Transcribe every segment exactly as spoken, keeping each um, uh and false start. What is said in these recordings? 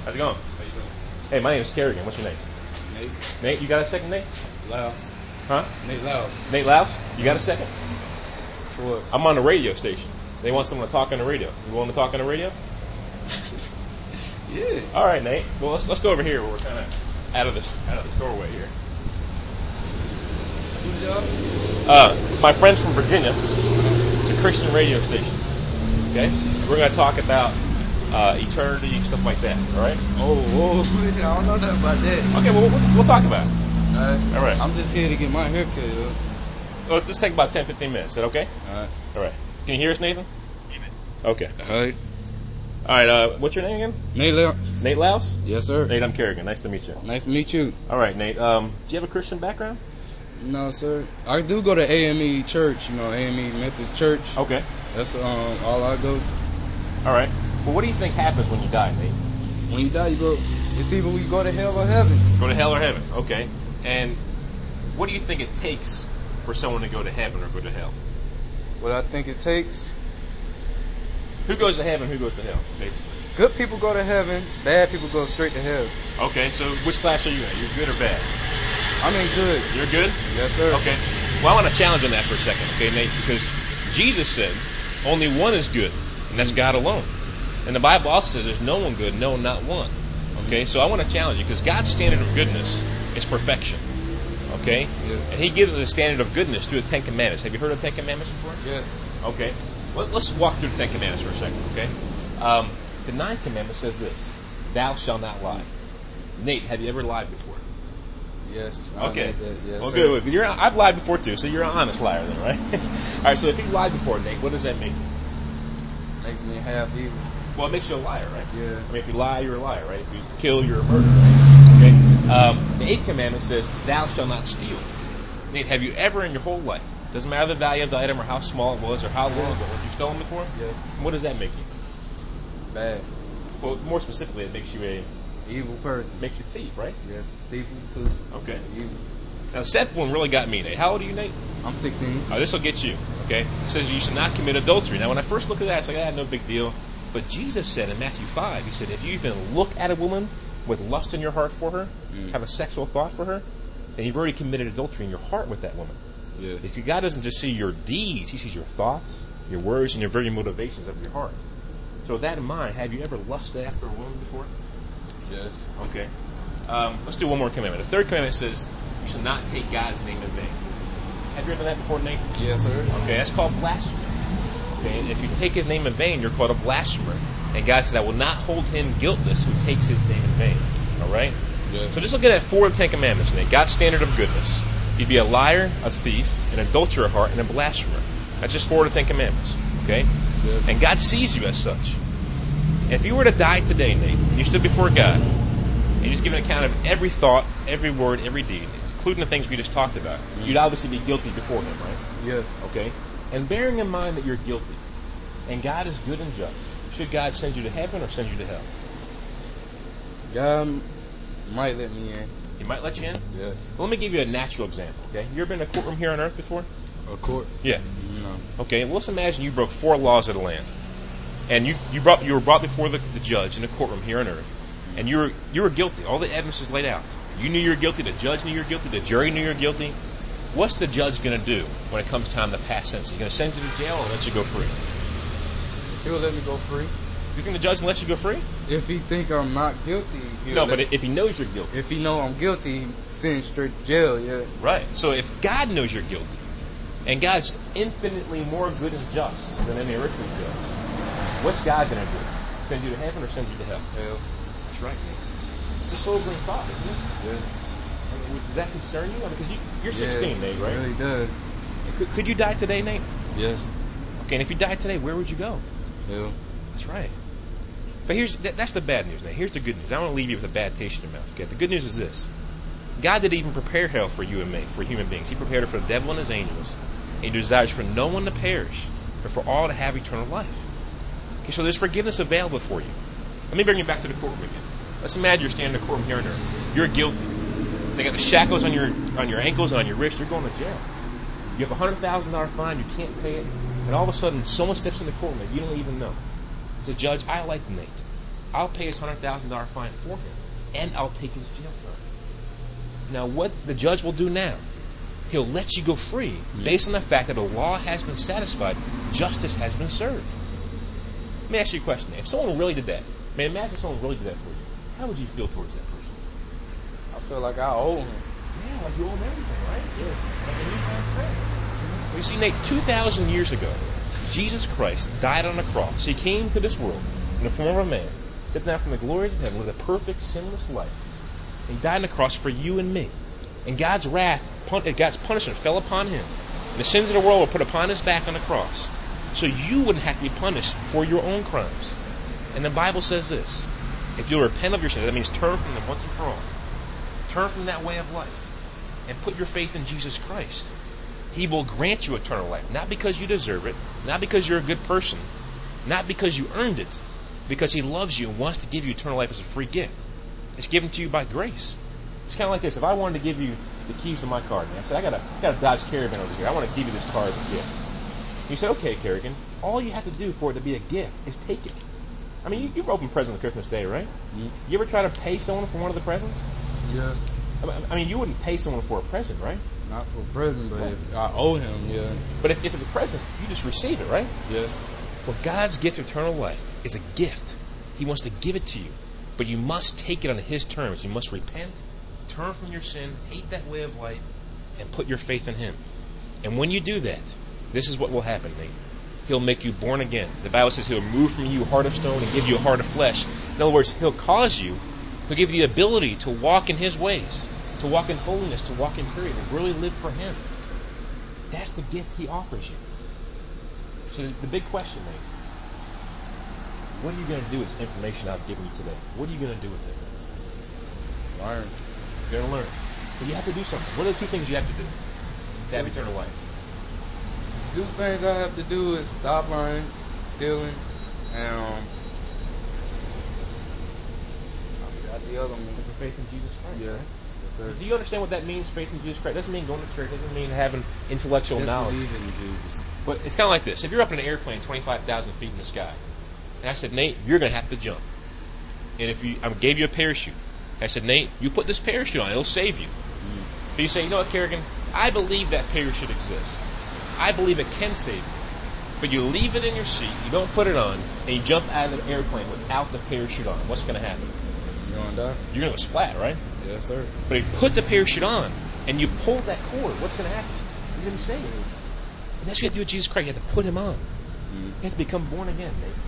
How's it going? How you doing? Hey, my name is Kerrigan. What's your name? Nate. Nate, you got a second, Nate? Louse. Huh? Nate Louse. Nate Louse? You got a second? For what? I'm on the radio station. They want someone to talk on the radio. You want to talk on the radio? Yeah. All right, Nate. Well, let's let's go over here where we're kind of out of this out of the doorway here. Who's y'all? Uh, my friends from Virginia. It's a Christian radio station. Okay, we're going to talk about uh, eternity, stuff like that. All right. Oh, whoa. I don't know nothing about that. Okay. Well, we'll, we'll talk about it. All right. All right. I'm just here to get my hair cut, yo. Well, just take about ten, fifteen minutes. Is that okay? All right. All right. Can you hear us, Nathan? Okay. All right. All right. Uh, what's your name again? Nate Louse. Nate Louse? Yes, sir. Nate, I'm Kerrigan. Nice to meet you. Nice to meet you. All right, Nate. Um, do you have a Christian background? No, sir. I do go to A M E Church, you know, A M E Methodist Church. Okay. That's um all I go. All right. Well, what do you think happens when you die, Nate? When you die, you go. It's either we go to hell or heaven. Go to hell or heaven. Okay. And what do you think it takes for someone to go to heaven or go to hell? What I think it takes. Who goes to heaven? Who goes to hell? Basically. Good people go to heaven. Bad people go straight to hell. Okay. So which class are you in? You're good or bad? I'm in good. You're good? Yes, sir. Okay. Well, I want to challenge on that for a second, okay, Nate? Because Jesus said only one is good, and that's God alone. And the Bible also says there's no one good, no, not one. Okay, so I want to challenge you because God's standard of goodness is perfection. Okay? Yes. And He gives us a standard of goodness through the Ten Commandments. Have you heard of the Ten Commandments before? Yes. Okay. Well, let's walk through the Ten Commandments for a second, okay? Um, the Ninth Commandment says this: Thou shalt not lie. Nate, have you ever lied before? Yes. I Okay. know that. Yes, well, sir. good. You're, I've lied before too, so you're an honest liar then, right? All right. So if you lied before, Nate, what does that mean? Makes me half evil. Well, it makes you a liar, right? Yeah. I mean, if you lie, you're a liar, right? If you kill, you're a murderer, right? Okay. Um, the Eighth Commandment says, "Thou shalt not steal." Nate, have you ever in your whole life, doesn't matter the value of the item or how small it was or how long Yes. ago, have you stolen before? Yes. What does that make you? Bad. Well, more specifically, it makes you a Evil person. makes you a thief, right? Yes. Thief too. Okay. Evil. Now, the seventh one really got me, Nate. How old are you, Nate? I'm sixteen. Oh, this will get you, okay? It says you should not commit adultery. Now, when I first looked at that, I was like, ah, no big deal. But Jesus said in Matthew five, He said, if you even look at a woman with lust in your heart for her, Mm. have a sexual thought for her, then you've already committed adultery in your heart with that woman. Yeah. You see, God doesn't just see your deeds, He sees your thoughts, your words, and your very motivations of your heart. So with that in mind, have you ever lusted after a woman before? Yes. Okay. Um, let's do one more commandment. The third commandment says, you shall not take God's name in vain. Have you ever done that before, Nate? Yes, sir. Okay, that's called blasphemy. Okay, and if you take His name in vain, you're called a blasphemer. And God said, I will not hold him guiltless who takes His name in vain. All right? Yeah. So just look at that four of the Ten Commandments, Nate. God's standard of goodness. You'd be a liar, a thief, an adulterer at heart, and a blasphemer. That's just four of the Ten Commandments. Okay? Yeah. And God sees you as such. And if you were to die today, Nate, and you stood before God, and you just give an account of every thought, every word, every deed, including the things we just talked about, Mm-hmm. you'd obviously be guilty before Him, right? Yes. Okay? And bearing in mind that you're guilty, and God is good and just, should God send you to heaven or send you to hell? God might let me in. He might let you in? Yes. Well, let me give you a natural example, okay? You ever been in a courtroom here on earth before? A court? Yeah. No. Okay, well, let's imagine you broke four laws of the land. And you, you, brought, you were brought before the, the judge in a courtroom here on earth. And you were, you were guilty. All the evidence is laid out. You knew you were guilty. The judge knew you were guilty. The jury knew you were guilty. What's the judge going to do when it comes time to pass sentence? He's going to send you to jail or let you go free? He'll let me go free. You think the judge will let you go free? If he think I'm not guilty, he'll No, let but if he knows you're guilty. if he know I'm guilty, he send straight to jail. Yeah. Right. So if God knows you're guilty, and God's infinitely more good and just than any earthly judge, what's God going to do? Send you to heaven or send you to hell? Hell. That's right, Nate. It's a sobering thought, isn't it? Yeah. I mean, does that concern you? I mean, because you, you're sixteen, yeah, Nate, right? It really does. Could, could you die today, Nate? Yes. Okay, and if you died today, where would you go? Hell. That's right. But here's that, that's the bad news, Nate. Here's the good news. I don't want to leave you with a bad taste in your mouth. Okay? The good news is this. God didn't even prepare hell for you and me, for human beings. He prepared it for the devil and his angels. And He desires for no one to perish, but for all to have eternal life. Okay, so there's forgiveness available for you. Let me bring you back to the courtroom again. Let's imagine you're standing in a courtroom here on earth. You're guilty. They got the shackles on your on your ankles and on your wrist. You're going to jail. You have a hundred thousand dollar fine. You can't pay it, and all of a sudden, someone steps in the courtroom that you don't even know. Says, Judge, I like Nate. I'll pay his one hundred thousand dollars fine for him, and I'll take his jail time. Now, what the judge will do now, he'll let you go free based on the fact that the law has been satisfied, justice has been served. Let me ask you a question. If someone really did that, man, imagine someone really did that for you, how would you feel towards that person? I feel like I owe him. Yeah, like you owe him everything, right? Yes. Like you have credit. Well, you see, Nate, two thousand years ago, Jesus Christ died on a cross. He came to this world in the form of a man, stepped down from the glories of heaven, lived a perfect, sinless life. And he died on the cross for you and me. And God's wrath, God's punishment fell upon him. And the sins of the world were put upon his back on the cross. So you wouldn't have to be punished for your own crimes. And the Bible says this. If you'll repent of your sins, that means turn from them once and for all. Turn from that way of life. And put your faith in Jesus Christ. He will grant you eternal life. Not because you deserve it. Not because you're a good person. Not because you earned it. Because he loves you and wants to give you eternal life as a free gift. It's given to you by grace. It's kind of like this. If I wanted to give you the keys to my car, and I said, I got a, I got a Dodge Caravan over here. I want to give you this car as a gift. You said, okay, Kerrigan. All you have to do for it to be a gift is take it. I mean, you, you've opened presents on Christmas Day, right? Mm-hmm. You ever try to pay someone for one of the presents? Yeah. I mean, you wouldn't pay someone for a present, right? Not for a present, but if I owe him, yeah. But if, if it's a present, you just receive it, right? Yes. Well, God's gift of eternal life is a gift. He wants to give it to you. But you must take it on his terms. You must repent, turn from your sin, hate that way of life, and put your faith in him. And when you do that, this is what will happen, Nate. He'll make you born again. The Bible says he'll remove from you a heart of stone and give you a heart of flesh. In other words, he'll cause you, he'll give you the ability to walk in his ways, to walk in holiness, to walk in purity, to really live for him. That's the gift he offers you. So the big question, Nate, what are you going to do with this information I've given you today? What are you going to do with it? Learn. You're going to learn. But you have to do something. What are the two things you have to do to have eternal life? The two things I have to do is stop lying, stealing, and um, I forgot the other one. Put your faith in Jesus Christ. Yes. Right? Yes, sir. Do you understand what that means, faith in Jesus Christ? It doesn't mean going to church. It doesn't mean having intellectual Just knowledge. believe in Jesus. But it's kind of like this. If you're up in an airplane twenty-five thousand feet in the sky, and I said, Nate, you're going to have to jump. And if you, I gave you a parachute. I said, Nate, you put this parachute on. It'll save you. Mm. But you say, you know what, Kerrigan? I believe that parachute exists. I believe it can save you. But you leave it in your seat, you don't put it on, and you jump out of the airplane without the parachute on. What's going to happen? You're going to die. You're going to go splat, right? Yes, sir. But if you put the parachute on, and you pull that cord, what's going to happen? You're going to be saved. And that's what you have to do with Jesus Christ. You have to put him on. Mm. You have to become born again,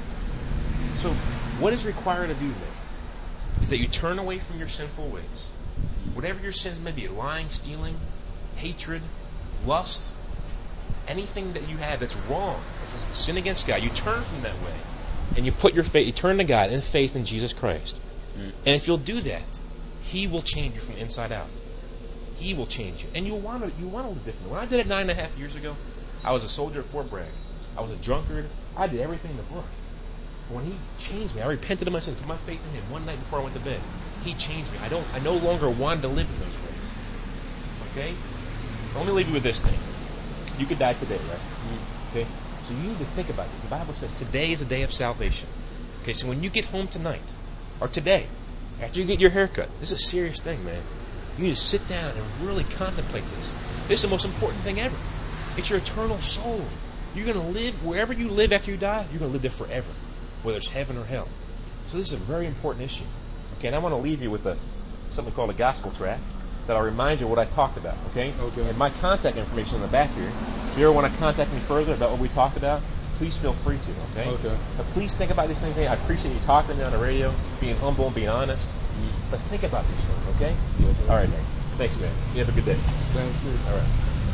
Nate. So, what is required of you, Nate, is that you turn away from your sinful ways. Whatever your sins may be, lying, stealing, hatred, lust, anything that you have that's wrong, that's sin against God, you turn from that way, and you put your faith, you turn to God in faith in Jesus Christ. Mm. And if you'll do that, he will change you from the inside out. He will change you. And you want to, you want to live differently. When I did it nine and a half years ago, I was a soldier at Fort Bragg. I was a drunkard. I did everything in the book. When he changed me, I repented of my sins, put my faith in him one night before I went to bed. He changed me. I don't. I no longer wanted to live in those ways. Okay? Let me leave you with this thing. You could die today, right? Okay? So you need to think about this. The Bible says today is a day of salvation. Okay, so when you get home tonight, or today, after you get your haircut, this is a serious thing, man. You need to sit down and really contemplate this. This is the most important thing ever. It's your eternal soul. You're going to live, wherever you live after you die, you're going to live there forever, whether it's heaven or hell. So this is a very important issue. Okay, and I want to leave you with a something called a gospel tract that'll remind you of what I talked about, okay? Okay. And my contact information on the back here. If you ever want to contact me further about what we talked about, please feel free to, okay? Okay. But please think about these things. I appreciate you talking to me on the radio, being humble and being honest. Mm-hmm. But think about these things, okay? Yes, sir. All right, man. Thanks, man. You have a good day. Same to you. All right.